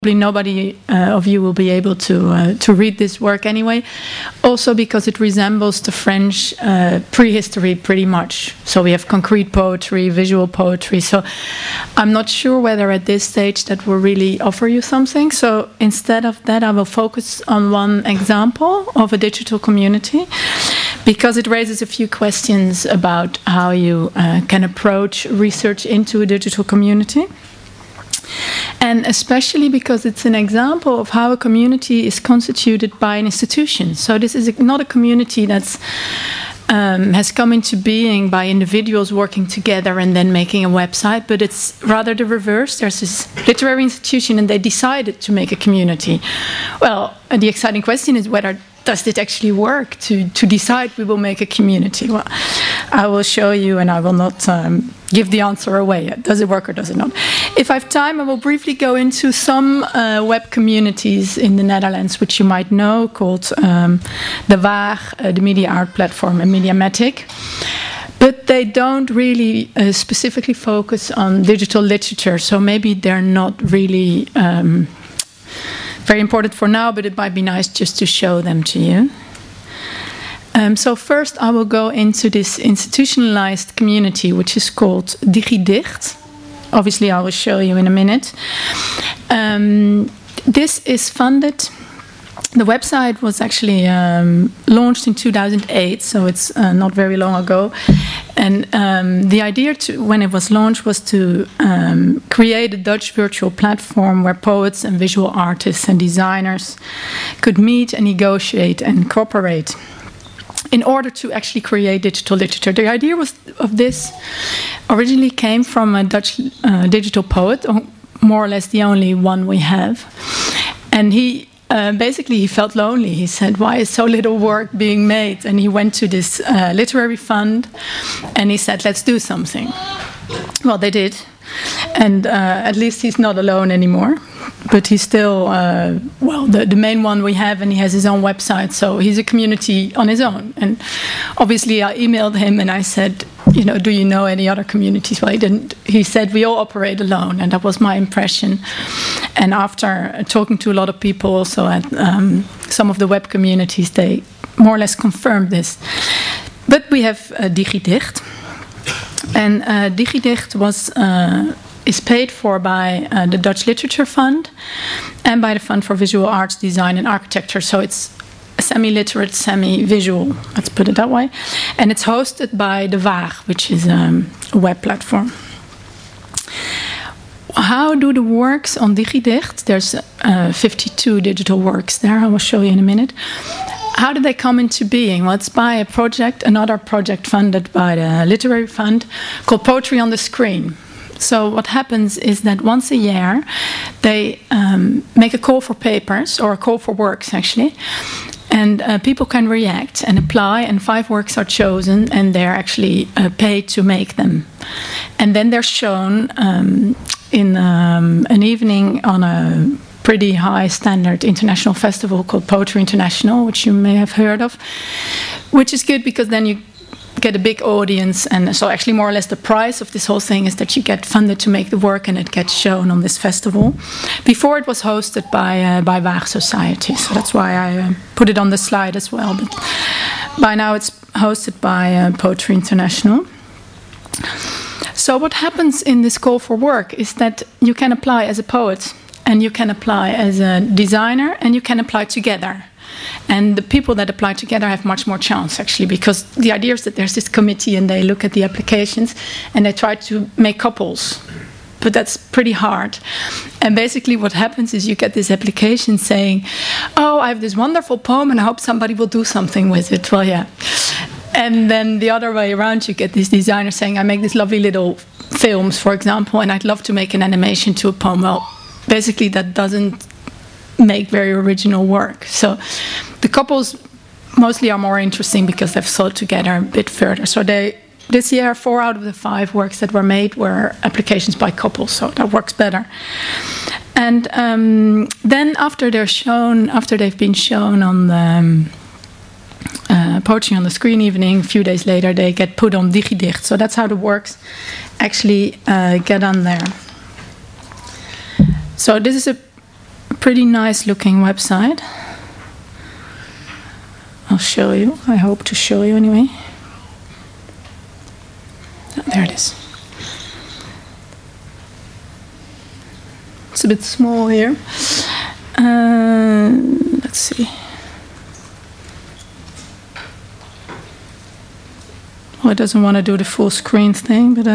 nobody of you will be able to read this work anyway. Also because it resembles the French prehistory pretty much. So we have concrete poetry, visual poetry. So I'm not sure whether at this stage that will really offer you something. So instead of that, I will focus on one example of a digital community, because it raises a few questions about how you can approach research into a digital community. And especially because it's an example of how a community is constituted by an institution. So this is not a community that's has come into being by individuals working together and then making a website, but it's rather the reverse. There's this literary institution and they decided to make a community. Well, the exciting question is whether does it actually work to decide we will make a community? Well, I will show you, and I will not give the answer away yet. Does it work or does it not? If I have time, I will briefly go into some web communities in the Netherlands, which you might know, called De Waag, the Media Art Platform, and Mediamatic. But they don't really specifically focus on digital literature, so maybe they're not really very important for now, but it might be nice just to show them to you. So first I will go into this institutionalized community, which is called DigiDicht. Obviously I will show you in a minute. This is funded. The website was actually launched in 2008, so it's not very long ago. And the idea when it was launched was to create a Dutch virtual platform where poets and visual artists and designers could meet and negotiate and cooperate in order to actually create digital literature. The idea of this originally came from a Dutch digital poet, more or less the only one we have. And he felt lonely. He said, why is so little work being made? And he went to this literary fund and he said, let's do something. Well, they did. And at least he's not alone anymore. But he's still, the main one we have, and he has his own website. So he's a community on his own. And obviously I emailed him and I said, do you know any other communities? Well, he didn't. He said, we all operate alone. And that was my impression. And after talking to a lot of people also at some of the web communities, they more or less confirmed this. But we have DigiDicht. And DigiDicht is paid for by the Dutch Literature Fund and by the Fund for Visual Arts, Design and Architecture. So it's semi-literate, semi-visual, let's put it that way. And it's hosted by De Waag, which is a web platform. How do the works on DigiDicht, there's 52 digital works there, I will show you in a minute. How do they come into being? Well, it's by another project funded by the Literary Fund called Poetry on the Screen. So what happens is that once a year they make a call for papers, or a call for works actually, and people can react and apply, and 5 works are chosen and they're actually paid to make them. And then they're shown in an evening on a pretty high standard international festival called Poetry International, which you may have heard of, which is good because then you get a big audience. And so actually more or less the price of this whole thing is that you get funded to make the work and it gets shown on this festival. Before it was hosted by Waag Society, so that's why I put it on the slide as well. But by now it's hosted by Poetry International. So what happens in this call for work is that you can apply as a poet, and you can apply as a designer, and you can apply together. And the people that apply together have much more chance, actually, because the idea is that there's this committee and they look at the applications and they try to make couples. But that's pretty hard. And basically what happens is you get this application saying, oh, I have this wonderful poem and I hope somebody will do something with it. Well, yeah. And then the other way around, you get this designer saying, I make these lovely little films, for example, and I'd love to make an animation to a poem. Well, basically that doesn't make very original work. So the couples mostly are more interesting because they've thought together a bit further. So this year 4 out of the 5 works that were made were applications by couples, so that works better. And then after they've been shown on the Poetry on the Screen evening, a few days later they get put on DigiDicht. So that's how the works actually get on there. So this is a pretty nice looking website. I'll show you. I hope to show you anyway. Oh, there it is. It's a bit small here. Let's see. Well, it doesn't want to do the full screen thing, but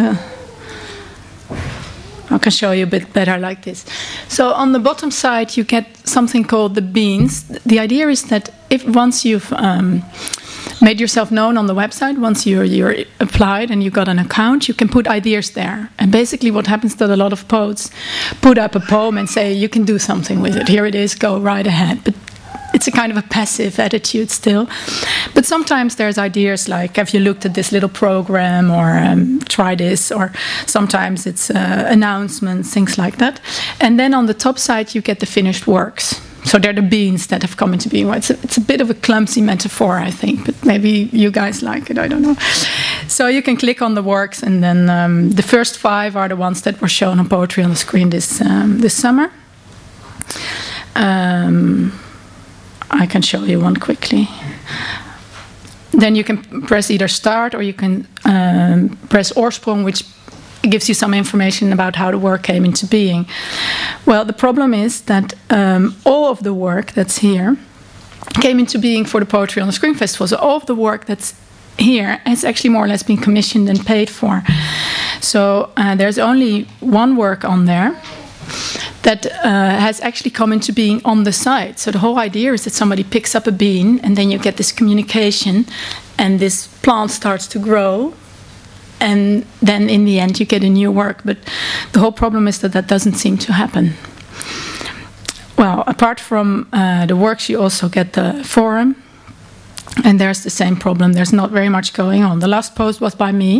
I can show you a bit better like this. So on the bottom side, you get something called the beans. The idea is that if once you've made yourself known on the website, once you're applied and you got an account, you can put ideas there. And basically what happens is that a lot of poets put up a poem and say, you can do something with it. Here it is, go right ahead. But it's a kind of a passive attitude still. But sometimes there's ideas like, have you looked at this little program, or try this, or sometimes it's announcements, things like that. And then on the top side, you get the finished works. So they're the beans that have come into being. Well, it's a bit of a clumsy metaphor, I think, but maybe you guys like it, I don't know. So you can click on the works, and then the first 5 are the ones that were shown on Poetry on the Screen this summer. I can show you one quickly. Then you can press either start, or you can press oorsprong, which gives you some information about how the work came into being. Well, the problem is that all of the work that's here came into being for the Poetry on the Screen Festival. So all of the work that's here has actually more or less been commissioned and paid for. So there's only one work on there that has actually come into being on the site. So the whole idea is that somebody picks up a bean, and then you get this communication, and this plant starts to grow, and then in the end you get a new work. But the whole problem is that that doesn't seem to happen. Well, apart from the works, you also get the forum, and there's the same problem. There's not very much going on. The last post was by me.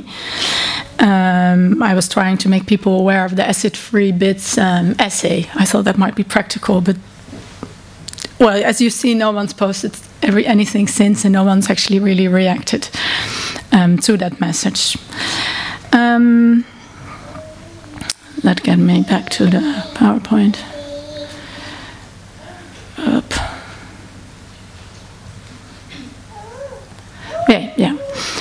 I was trying to make people aware of the acid-free bits essay. I thought that might be practical, but well, as you see, no one's posted anything since, and no one's actually really reacted to that message. Let's get me back to the PowerPoint. Up. Yeah.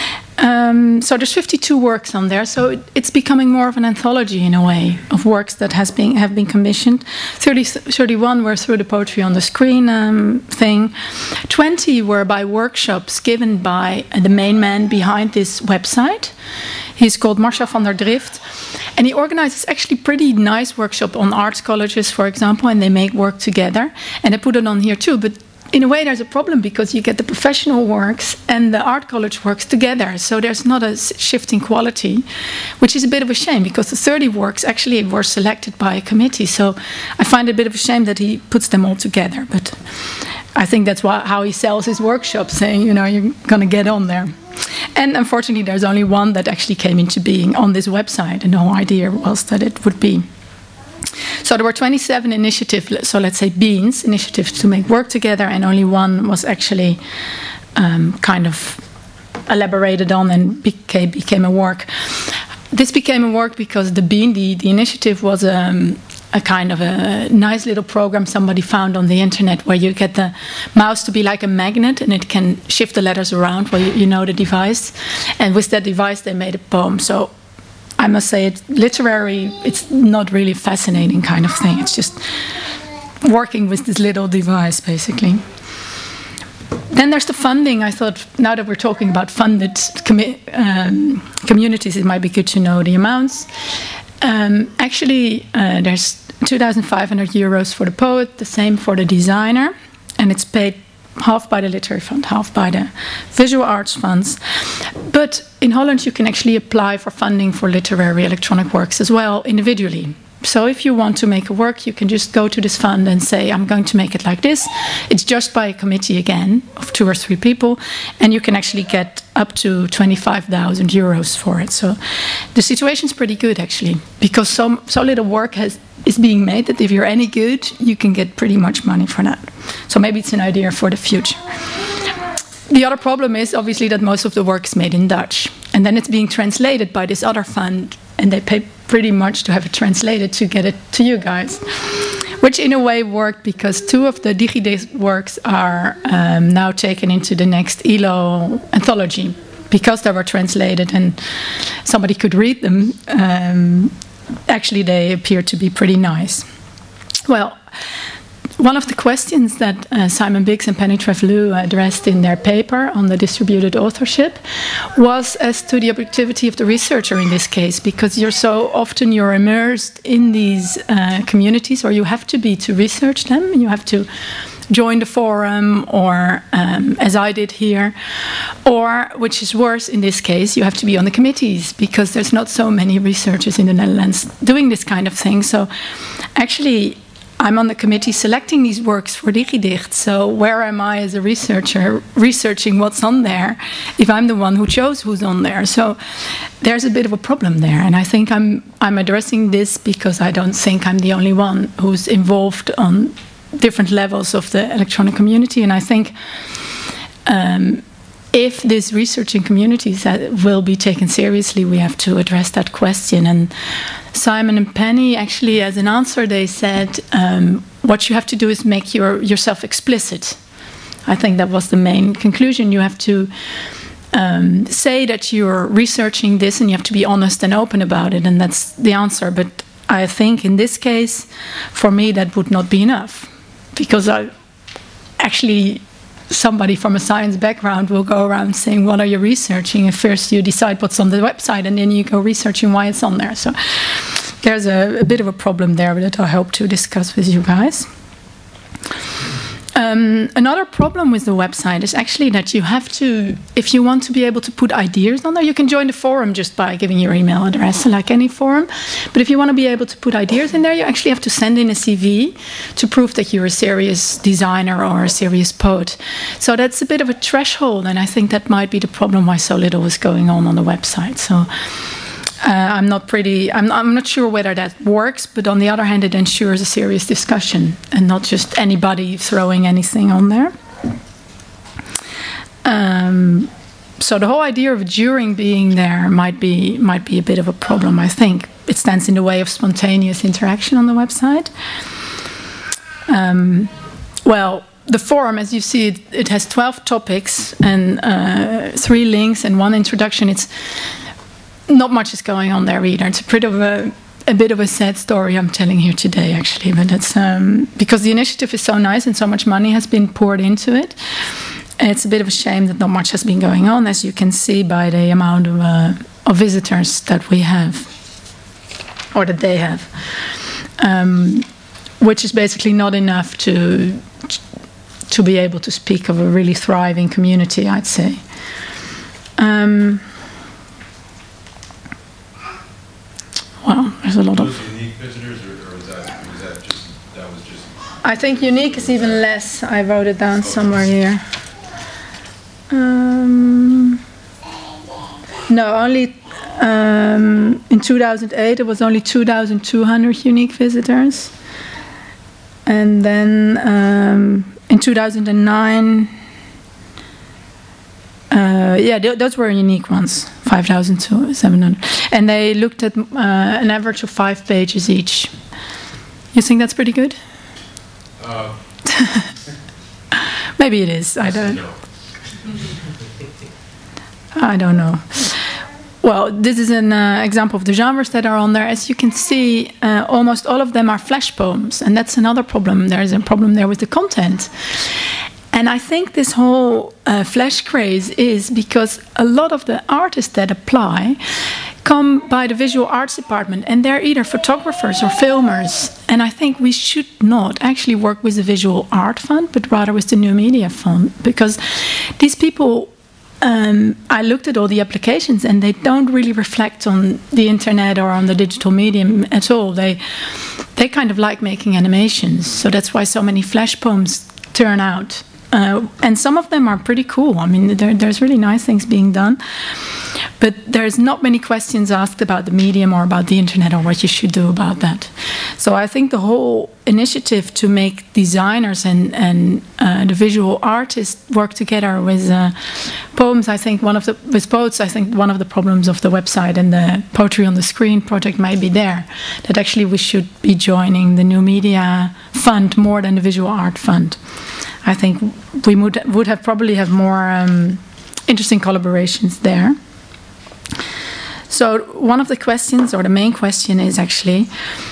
So there's 52 works on there, so it's becoming more of an anthology in a way of works that have been commissioned. 31 were through the Poetry on the Screen thing. 20 were by workshops given by the main man behind this website. He's called Marcia van der Drift, and he organizes actually pretty nice workshop on arts colleges, for example, and they make work together, and I put it on here too. But in a way, there's a problem because you get the professional works and the art college works together. So there's not a shift in quality, which is a bit of a shame because the 30 works actually were selected by a committee. So I find it a bit of a shame that he puts them all together. But I think that's how he sells his workshops, saying, you know, you're going to get on there. And unfortunately, there's only one that actually came into being on this website. And the whole idea was that it would be. So there were 27 initiatives, so let's say beans, initiatives to make work together, and only one was actually kind of elaborated on and became a work. This became a work because the bean, the initiative was a kind of a nice little program somebody found on the internet where you get the mouse to be like a magnet and it can shift the letters around, well, you know the device. And with that device they made a poem. So I must say, it's literary, it's not really fascinating kind of thing. It's just working with this little device, basically. Then there's the funding. I thought, now that we're talking about funded communities, it might be good to know the amounts. Actually, there's 2,500 euros for the poet, the same for the designer, and it's paid half by the literary fund, half by the visual arts funds. But in Holland, you can actually apply for funding for literary electronic works as well, individually. So if you want to make a work, you can just go to this fund and say, I'm going to make it like this. It's just by a committee again of 2 or 3 people, and you can actually get up to 25,000 euros for it. So the situation's pretty good, actually, because so little work is being made that if you're any good, you can get pretty much money for that. So maybe it's an idea for the future. The other problem is obviously that most of the work is made in Dutch, and then it's being translated by this other fund, and they pay pretty much to have it translated to get it to you guys. which in a way worked because 2 of the DigiDict works are now taken into the next ELO anthology. Because they were translated and somebody could read them, actually they appear to be pretty nice. Well, one of the questions that Simon Biggs and Penny Treflue addressed in their paper on the distributed authorship was as to the objectivity of the researcher in this case, because you're immersed in these communities, or you have to be to research them. You have to join the forum, or as I did here, or, which is worse in this case, you have to be on the committees, because there's not so many researchers in the Netherlands doing this kind of thing. So actually, I'm on the committee selecting these works for DigiDict, so where am I as a researcher researching what's on there if I'm the one who chose who's on there? So there's a bit of a problem there, and I think I'm addressing this because I don't think I'm the only one who's involved on different levels of the electronic community, and I think if these researching communities will be taken seriously, we have to address that question. And Simon and Penny, actually, as an answer, they said what you have to do is make yourself explicit. I think that was the main conclusion. You have to say that you're researching this, and you have to be honest and open about it, and that's the answer. But I think in this case, for me, that would not be enough, because somebody from a science background will go around saying, what are you researching? And first you decide what's on the website, and then you go researching why it's on there. So there's a bit of a problem there that I hope to discuss with you guys. Another problem with the website is actually that you have to, if you want to be able to put ideas on there, you can join the forum just by giving your email address, like any forum. But if you want to be able to put ideas in there, you actually have to send in a CV to prove that you're a serious designer or a serious poet. So that's a bit of a threshold, and I think that might be the problem why so little is going on the website. So I'm not sure whether that works, but on the other hand, it ensures a serious discussion and not just anybody throwing anything on there. So the whole idea of jury being there might be a bit of a problem. I think it stands in the way of spontaneous interaction on the website. Well, the forum, as you see, it has 12 topics and 3 links and 1 introduction. It's not much is going on there either. It's a bit of a sad story I'm telling here today, actually. But it's because the initiative is so nice and so much money has been poured into it. It's a bit of a shame that not much has been going on, as you can see by the amount of visitors that we have, or that they have, which is basically not enough to be able to speak of a really thriving community, I'd say. Well, there's a lot of unique visitors, or was that just? I think unique is even less. I wrote it down somewhere here. No, only in 2008 it was only 2,200 unique visitors, and then in 2009. Those were unique ones, 5,700. And they looked at an average of 5 pages each. You think that's pretty good? Maybe it is. I don't know. Well, this is an example of the genres that are on there. As you can see, almost all of them are flash poems. And that's another problem. There is a problem there with the content. And I think this whole flash craze is because a lot of the artists that apply come by the visual arts department, and they're either photographers or filmers. And I think we should not actually work with the Visual Art Fund, but rather with the New Media Fund, because these people, I looked at all the applications and they don't really reflect on the internet or on the digital medium at all. They kind of like making animations. So that's why so many flash poems turn out and some of them are pretty cool. I mean, there's really nice things being done. But there's not many questions asked about the medium or about the internet or what you should do about that. So I think the whole initiative to make designers and the visual artists work together with poems, I think with poets, I think one of the problems of the website and the Poetry on the Screen project might be there. That actually we should be joining the New Media Fund more than the Visual Art Fund. I think we would have probably have more interesting collaborations there. So one of the questions, or the main question, is actually,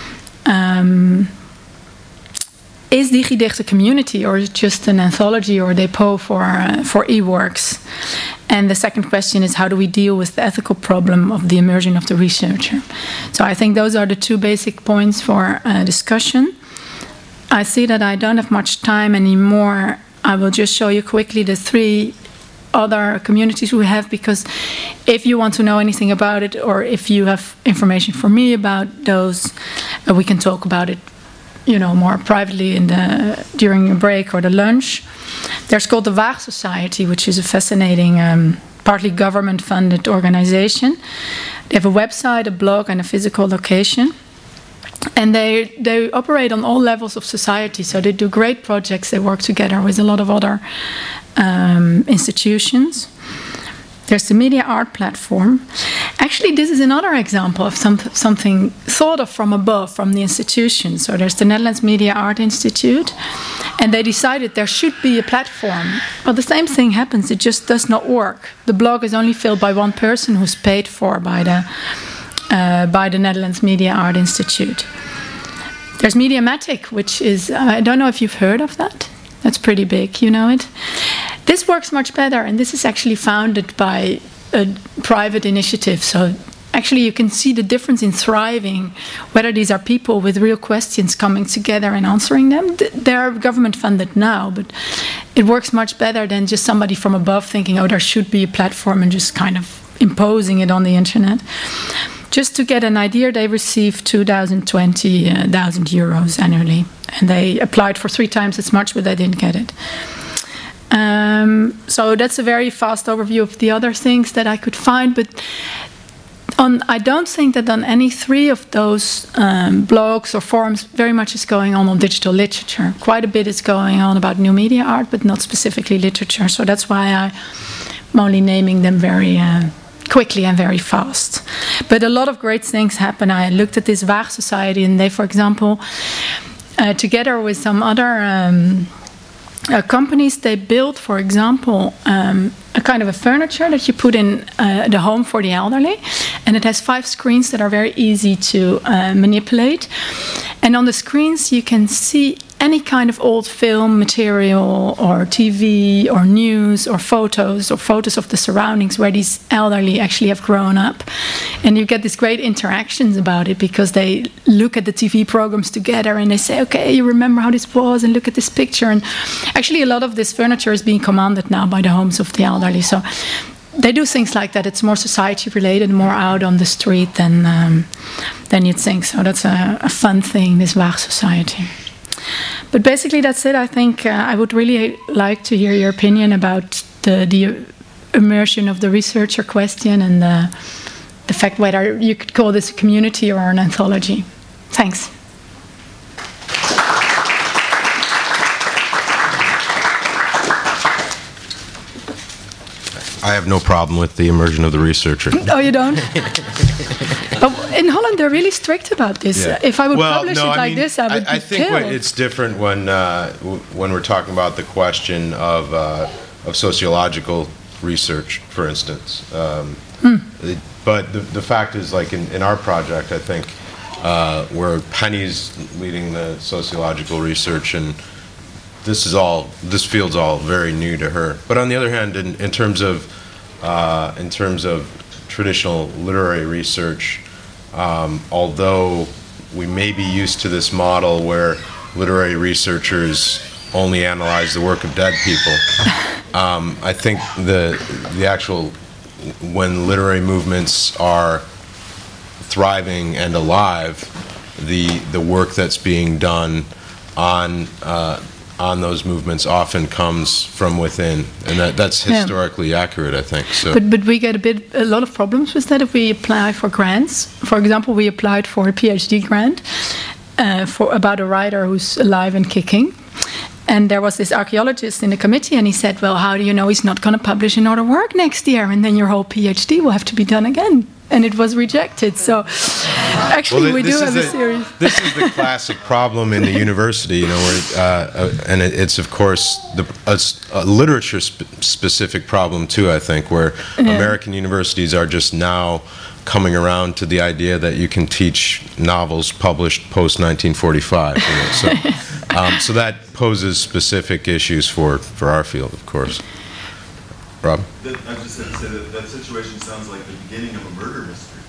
is DigiDicht a community, or is it just an anthology or a depot for e-works? And the second question is, how do we deal with the ethical problem of the immersion of the researcher? So I think those are the two basic points for discussion. I see that I don't have much time anymore. I will just show you quickly the three other communities we have, because if you want to know anything about it, or if you have information for me about those, we can talk about it, more privately during a break or the lunch. There's called the Waag Society, which is a fascinating, partly government-funded organization. They have a website, a blog, and a physical location. And they operate on all levels of society, so they do great projects. They work together with a lot of other institutions. There's the Media Art Platform. Actually, this is another example of something thought of from above, from the institution. So there's the Netherlands Media Art Institute, and they decided there should be a platform. Well, the same thing happens, it just does not work. The blog is only filled by one person who's paid for by the Netherlands Media Art Institute. There's Mediamatic, which is, I don't know if you've heard of that. That's pretty big, you know it. This works much better, and this is actually founded by a private initiative. So actually you can see the difference in thriving, whether these are people with real questions coming together and answering them. They're government funded now, but it works much better than just somebody from above thinking, oh, there should be a platform, and just kind of imposing it on the internet. Just to get an idea, they received 2,020,000 euros annually. And they applied for 3 times as much, but they didn't get it. So that's a very fast overview of the other things that I could find. But I don't think that on any 3 of those blogs or forums very much is going on digital literature. Quite a bit is going on about new media art, but not specifically literature. So that's why I'm only naming them very quickly and very fast. But a lot of great things happen. I looked at this Waag Society, and they, for example, together with some other companies, they built, for example, a kind of a furniture that you put in the home for the elderly, and it has 5 screens that are very easy to manipulate. And on the screens you can see any kind of old film material or TV or news or photos of the surroundings where these elderly actually have grown up. And you get these great interactions about it, because they look at the TV programs together and they say, okay, you remember how this was, and look at this picture. And actually a lot of this furniture is being commanded now by the homes of the elderly. So they do things like that. It's more society related, more out on the street than you'd think. So that's a fun thing, this Waag Society. But basically that's it. I think I would really like to hear your opinion about the immersion of the researcher question, and the fact whether you could call this a community or an anthology. Thanks. I have no problem with the immersion of the researcher. Oh, you don't? In Holland, they're really strict about this. Yeah. If I would publish it like this, I would be think killed. It's different when we're talking about the question of sociological research, for instance. But the fact is, like in our project, I think where Penny's leading the sociological research, and this field's all very new to her. But on the other hand, in terms of traditional literary research, although we may be used to this model where literary researchers only analyze the work of dead people, I think the actual, when literary movements are thriving and alive, the work that's being done on on those movements often comes from within, and that's historically accurate, I think. So, but we get a lot of problems with that if we apply for grants. For example, we applied for a PhD grant about a writer who's alive and kicking. And there was this archaeologist in the committee, and he said, well, how do you know he's not going to publish another work next year? And then your whole PhD will have to be done again. And it was rejected. So actually, we do have a series. This is the classic problem in the university, you know, where, and it's, of course, a literature-specific problem, too, I think, where American universities are just now coming around to the idea that you can teach novels published post-1945. You know, so that poses specific issues for our field, of course. Rob? I just had to say that situation sounds like the beginning of a murder mystery.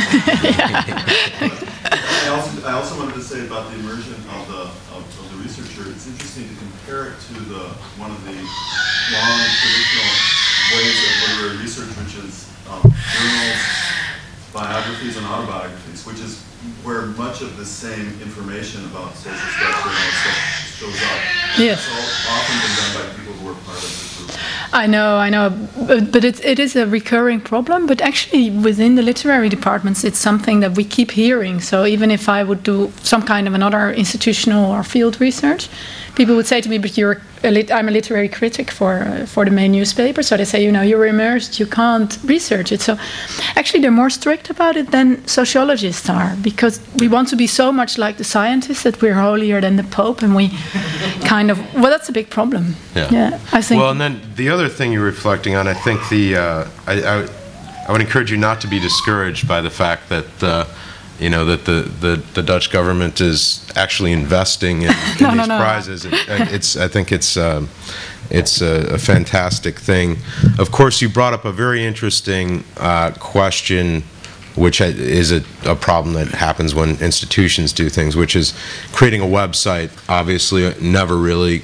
I also wanted to say about the immersion of the researcher. It's interesting to compare it to one of the long traditional ways of literary research, which is journals, biographies, and autobiographies, which is where much of the same information about social structure and all stuff shows up. Yes. It's all often been done by people who are part of the group. I know, but it is a recurring problem. But actually, within the literary departments, it's something that we keep hearing. So even if I would do some kind of another institutional or field research, people would say to me, "But I'm a literary critic for the main newspaper." So they say, you're immersed, you can't research it. So actually, they're more strict about it than sociologists are, because we want to be so much like the scientists that we're holier than the Pope, and we kind of that's a big problem. Yeah, I think. Well, and then the other thing you're reflecting on, I think I would encourage you not to be discouraged by the fact that that the Dutch government is actually investing in these prizes. I think it's a fantastic thing. Of course, you brought up a very interesting question, which is a problem that happens when institutions do things, which is creating a website. Obviously, never really,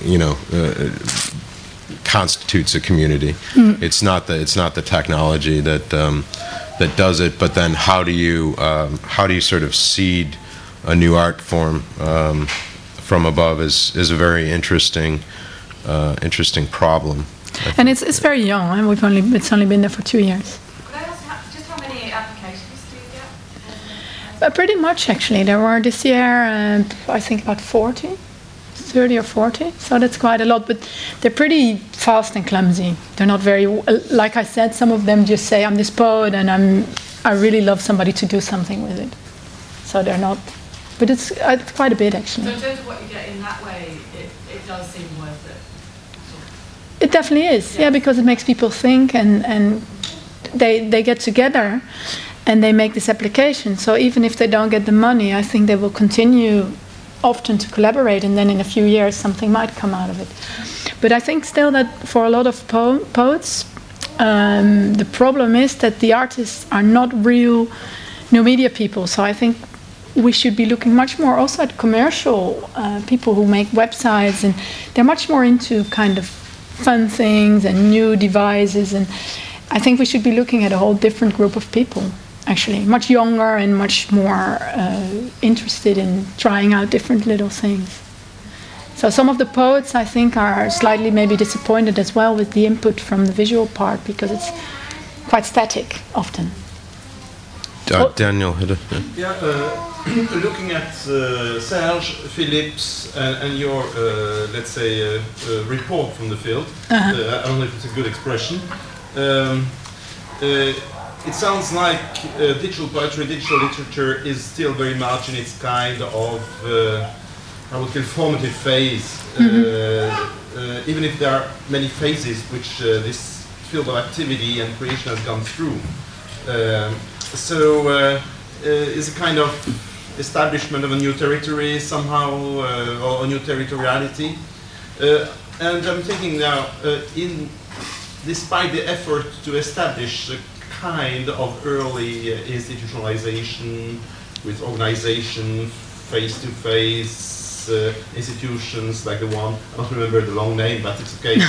constitutes a community. It's not the technology that does it, but then how do you sort of seed a new art form from above is a very interesting problem. And it's very young, and it's only been there for 2 years. Could I ask just how many applications do you get? Pretty much, actually. There were this year, I think about 30 or 40, so that's quite a lot, but they're pretty fast and clumsy. They're not very, like I said, some of them just say, I'm this poet and I really love somebody to do something with it. So they're not, but it's quite a bit, actually. So in terms of what you get in that way, it does seem worth it? It definitely is, yeah, because it makes people think, and they get together and they make this application. So even if they don't get the money, I think they will continue often to collaborate, and then in a few years something might come out of it. But I think still that for a lot of poets, the problem is that the artists are not real new media people. So I think we should be looking much more also at commercial people who make websites, and they're much more into kind of fun things and new devices, and I think we should be looking at a whole different group of people, actually, much younger and much more interested in trying out different little things. So some of the poets, I think, are slightly maybe disappointed as well with the input from the visual part, because it's quite static often. Daniel had a... Yeah, looking at Serge, Philips, and your, let's say, report from the field, I don't know if it's a good expression, it sounds like digital poetry, digital literature is still very much in its kind of, I would say, formative phase, even if there are many phases which this field of activity and creation has gone through. So is a kind of establishment of a new territory somehow, or a new territoriality. And I'm thinking now, despite the effort to establish a kind of early institutionalization with organization, face-to-face institutions like the one, I don't remember the long name, but it's okay,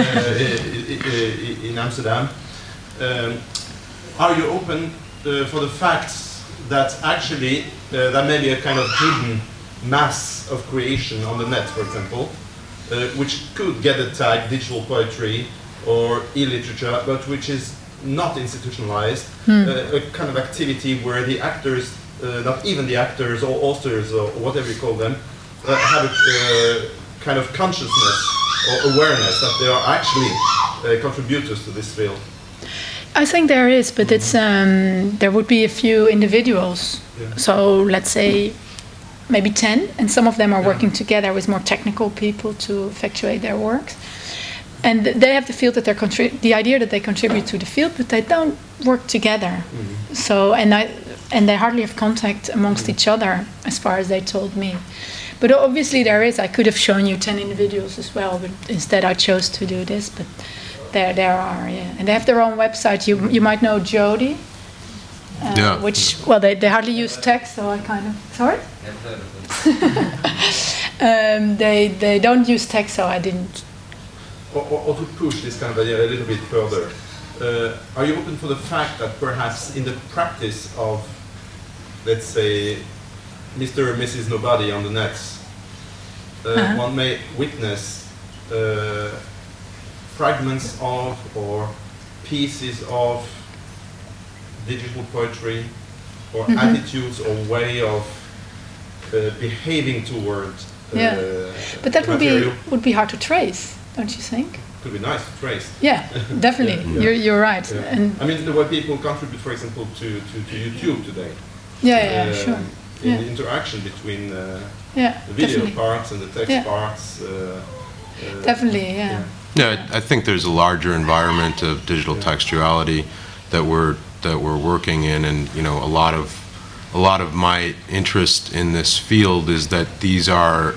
in Amsterdam. Are you open for the facts that actually there may be a kind of hidden mass of creation on the net, for example, which could get the tag digital poetry or e-literature, but which is not institutionalized, a kind of activity where the actors, not even the actors or authors or whatever you call them, have a kind of consciousness or awareness that they are actually contributors to this field. I think there is, but it's there would be a few individuals. Yeah. So let's say maybe 10, and some of them are working together with more technical people to effectuate their works. And they have the feel that the idea that they contribute to the field, but they don't work together. So and they hardly have contact amongst each other, as far as they told me. But obviously there is. I could have shown you 10 individuals as well, but instead I chose to do this. But there are, yeah, and they have their own website. You might know Jody, Yeah. which they hardly use text, so I kind of sorry. They don't use text, so I didn't. Or to push this kind of idea a little bit further, are you open for the fact that perhaps in the practice of, let's say, Mr. and Mrs. Nobody on the nets, one may witness fragments of or pieces of digital poetry or attitudes or way of behaving towards But that material? would be hard to trace, don't you think? Could be nice to trace. Yeah, definitely. You're right. Yeah. And I mean, the way people contribute, for example, to YouTube today. sure. In Yeah. the interaction between Yeah, the video definitely. parts and the text Yeah. parts. Definitely, yeah. Yeah, I think there's a larger environment of digital textuality that we're working in, and a lot of my interest in this field is that these are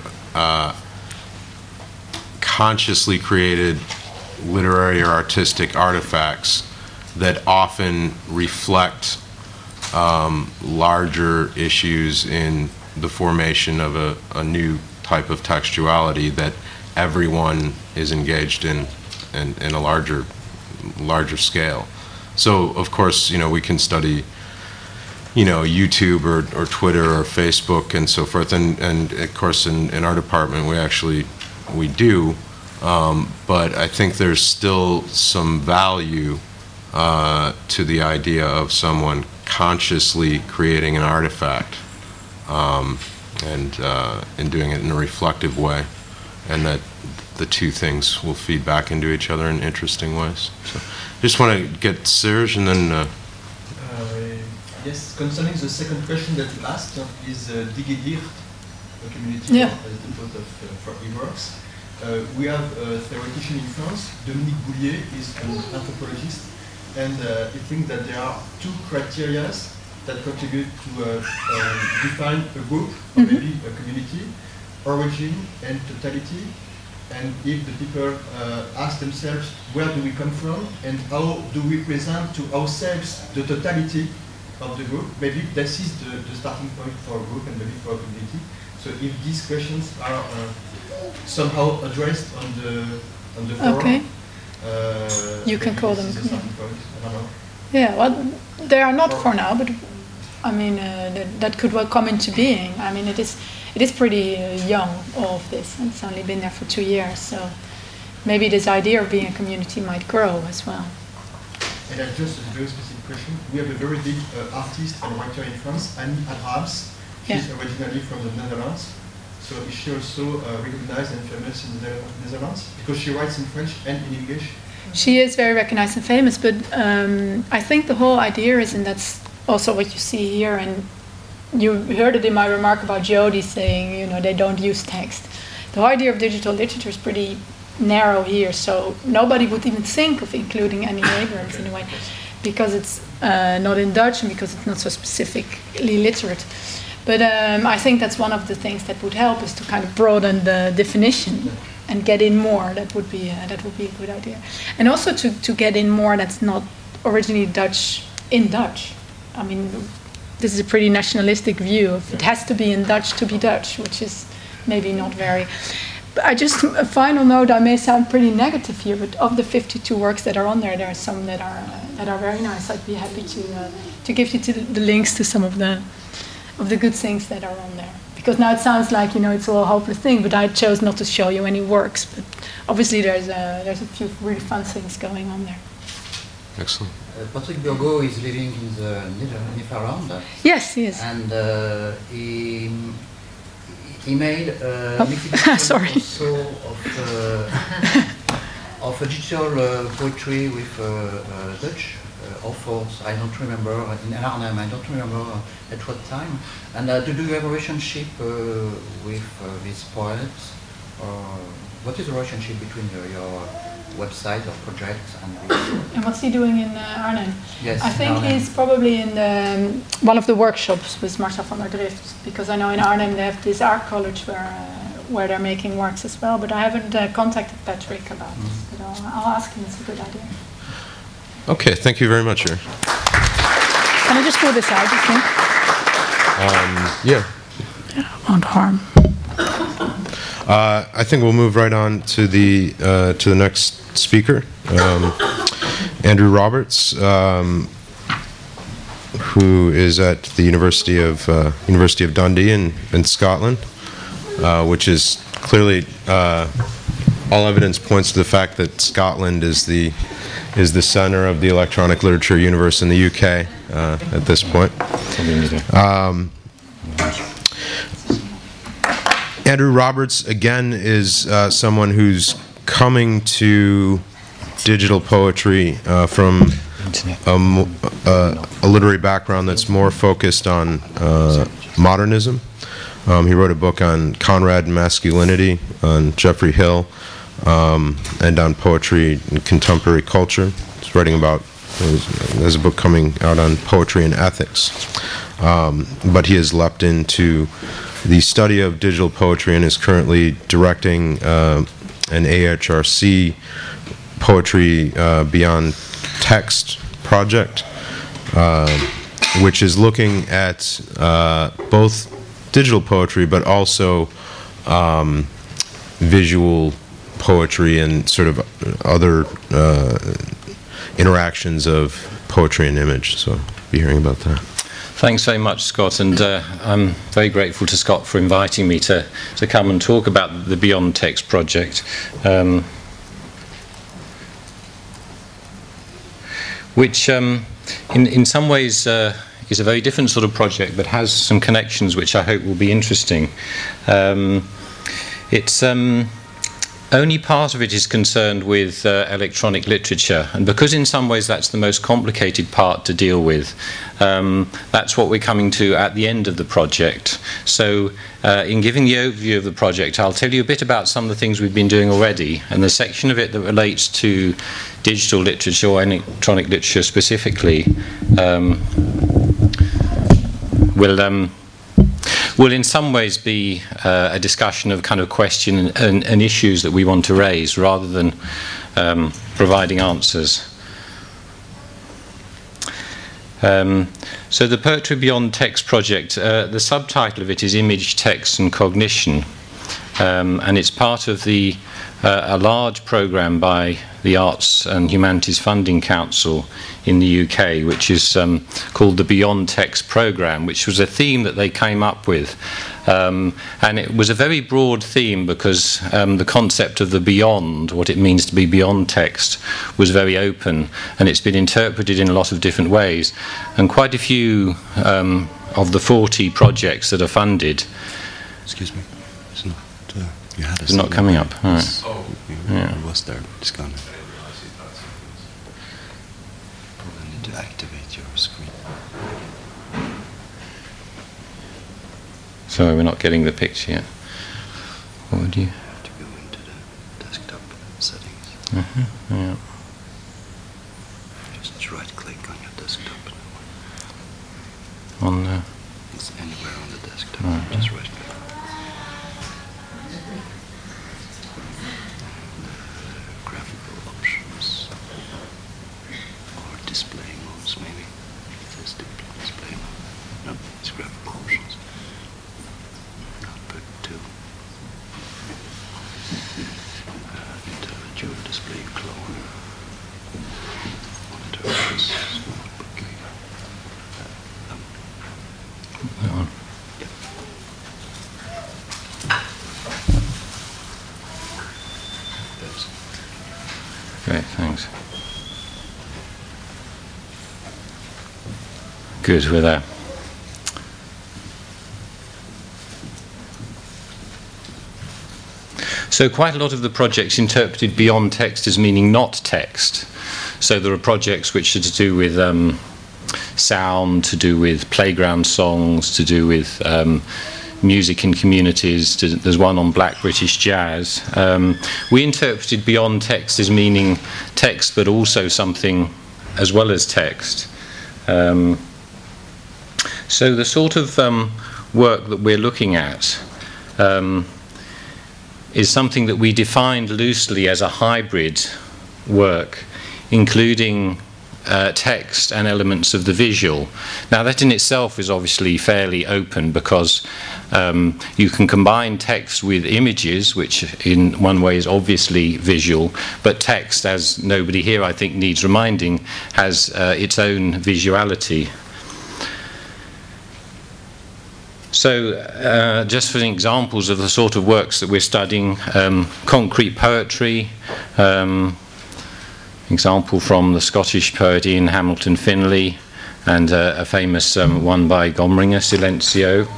consciously created literary or artistic artifacts that often reflect larger issues in the formation of a new type of textuality that everyone is engaged in a larger scale. So of course, we can study YouTube or Twitter or Facebook and so forth, and of course in our department we do, but I think there's still some value to the idea of someone consciously creating an artifact and doing it in a reflective way, and that the two things will feed back into each other in interesting ways. So just want to get Serge and then yes, concerning the second question that you asked is Digedir, a community Yeah. for e-works. We have a theoretician in France, Dominique Boulier, is an anthropologist, and he thinks that there are two criteria that contribute to define a group, or maybe a community: origin and totality. And if the people ask themselves, where do we come from, and how do we present to ourselves the totality of the group, maybe this is the starting point for a group and maybe for a community. So if these questions are somehow addressed on the forum, Okay. You can call them. this is a starting point. I don't know. Yeah, well, they are not for now, but I mean that could well come into being. I mean it is pretty young, all of this, and it's only been there for 2 years, so maybe this idea of being a community might grow as well. And just a very specific question. We have a very big artist and writer in France, Annie Abrams. She's originally from the Netherlands. So is she also recognized and famous in the Netherlands? Because she writes in French and in English. She is very recognized and famous, but I think the whole idea is, and that's also what you see here, and you heard it in my remark about Jody saying, they don't use text. The whole idea of digital literature is pretty narrow here, so nobody would even think of including Annie Abrams in a way, because it's not in Dutch and because it's not so specifically literate. But I think that's one of the things that would help, is to kind of broaden the definition and get in more. That would be a good idea, and also to get in more that's not originally Dutch in Dutch. I mean, this is a pretty nationalistic view of it has to be in Dutch to be Dutch, which is maybe not very. I just, a final note, I may sound pretty negative here, but of the 52 works that are on there, there are some that are very nice. I'd be happy to give you the links to some of the good things that are on there, because now it sounds like, you know, it's all a hopeless thing, but I chose not to show you any works. But obviously there's a few really fun things going on there. Excellent. Patrick Burgot is living in the Newfoundland. Yes, he is. And he made an exhibition sorry. also of a digital poetry with Dutch authors. I don't remember, in Arnhem, I don't remember at what time. And do you have a relationship with these poets? Or what is the relationship between your website or project and this? And what's he doing in Arnhem? Yes, I think Arnhem. he's probably in one of the workshops with Marta van der Drift, because I know in Arnhem they have this art college where they're making works as well, but I haven't contacted Patrick about this, but I'll ask him. It's a good idea. Okay, thank you very much, Eric. Can I just pull this out, you think? Yeah. Won't harm. I think we'll move right on to the next speaker, Andrew Roberts, who is at the University of Dundee in Scotland, which is clearly all evidence points to the fact that Scotland is the center of the electronic literature universe in the UK at this point. Andrew Roberts, again, is someone who's coming to digital poetry from a literary background that's more focused on modernism. He wrote a book on Conrad and masculinity, on Geoffrey Hill, and on poetry and contemporary culture. He's writing about, there's a book coming out on poetry and ethics. But he has leapt into the study of digital poetry and is currently directing an AHRC Poetry Beyond Text project, which is looking at both digital poetry but also visual poetry and sort of other interactions of poetry and image. So we'll be hearing about that. Thanks very much, Scott, and I'm very grateful to Scott for inviting me to come and talk about the Beyond Text project, which in some ways is a very different sort of project, but has some connections which I hope will be interesting. It's only part of it is concerned with electronic literature, and because in some ways that's the most complicated part to deal with, that's what we're coming to at the end of the project. So in giving the overview of the project, I'll tell you a bit about some of the things we've been doing already, and the section of it that relates to digital literature or electronic literature specifically will in some ways be a discussion of kind of question and issues that we want to raise rather than providing answers. So the Poetry Beyond Text project, the subtitle of it is Image, Text and Cognition, and it's part of a large programme by the Arts and Humanities Funding Council in the UK, which is called the Beyond Text programme, which was a theme that they came up with. And it was a very broad theme because the concept of the beyond, what it means to be beyond text, was very open, and it's been interpreted in a lot of different ways. And quite a few of the 40 projects that are funded... Excuse me, it's not... you had it's not coming up. All right. Yeah. It was there, it's gone. Probably need to activate your screen. Sorry, we're not getting the picture yet. What would you... have to go into the desktop settings. Yeah. Just right-click on your desktop. On the... It's anywhere on the desktop. Right. Just right-click. Graphical options. Or display modes, maybe. It says display mode. No, it's graphical options. Output 2. Intelligent display clone. Monitor this notebook. That one. Yep. Thanks. Great, thanks. Good, we're there. So quite a lot of the projects interpreted beyond text as meaning not text. So there are projects which are to do with sound, to do with playground songs, to do with music in communities. There's one on Black British jazz. We interpreted beyond text as meaning text, but also something as well as text. So the sort of work that we're looking at is something that we defined loosely as a hybrid work, including text and elements of the visual. Now that in itself is obviously fairly open, because you can combine text with images, which in one way is obviously visual, but text, as nobody here I think needs reminding, has its own visuality. So just for examples of the sort of works that we're studying, concrete poetry, example from the Scottish poet Ian Hamilton Finlay, and a famous one by Gomringer, Silencio.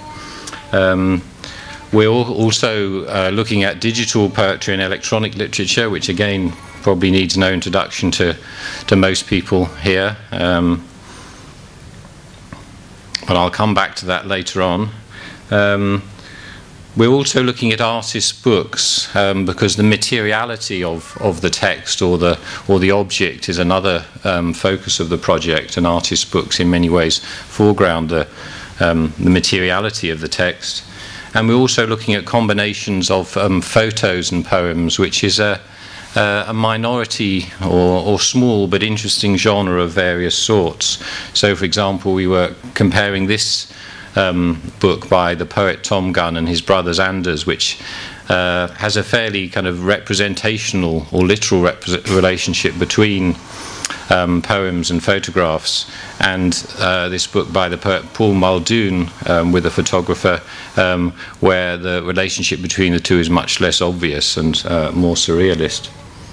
We're also looking at digital poetry and electronic literature, which again probably needs no introduction to most people here. But I'll come back to that later on. We're also looking at artists' books, because the materiality of the text or the object is another focus of the project, and artists' books in many ways foreground the materiality of the text. And we're also looking at combinations of photos and poems, which is a minority or small but interesting genre of various sorts. So, for example, we were comparing this book by the poet Tom Gunn and his brothers Anders, which has a fairly kind of representational or literal relationship between poems and photographs, and this book by the poet Paul Muldoon with a photographer, where the relationship between the two is much less obvious and more surrealist.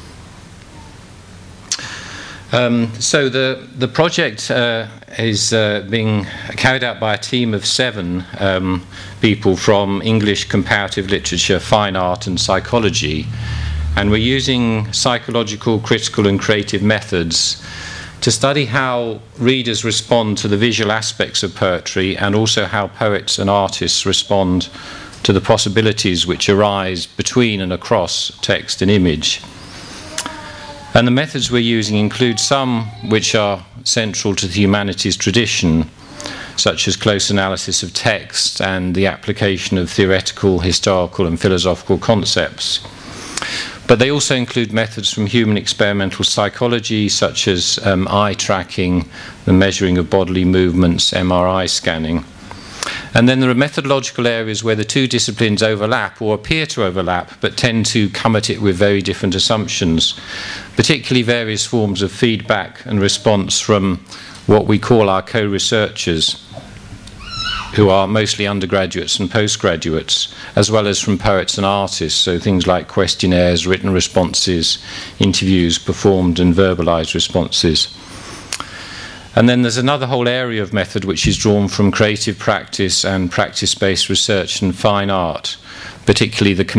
So the project is being carried out by a team of 7 people from English comparative literature, fine art and psychology, and we're using psychological, critical and creative methods to study how readers respond to the visual aspects of poetry, and also how poets and artists respond to the possibilities which arise between and across text and image. And the methods we're using include some which are central to the humanities tradition, such as close analysis of text and the application of theoretical, historical and philosophical concepts. But they also include methods from human experimental psychology, such as eye tracking, the measuring of bodily movements, MRI scanning. And then there are methodological areas where the two disciplines overlap or appear to overlap, but tend to come at it with very different assumptions, particularly various forms of feedback and response from what we call our co-researchers, who are mostly undergraduates and postgraduates, as well as from poets and artists, so things like questionnaires, written responses, interviews, performed and verbalized responses. And then there's another whole area of method which is drawn from creative practice and practice-based research and fine art, particularly the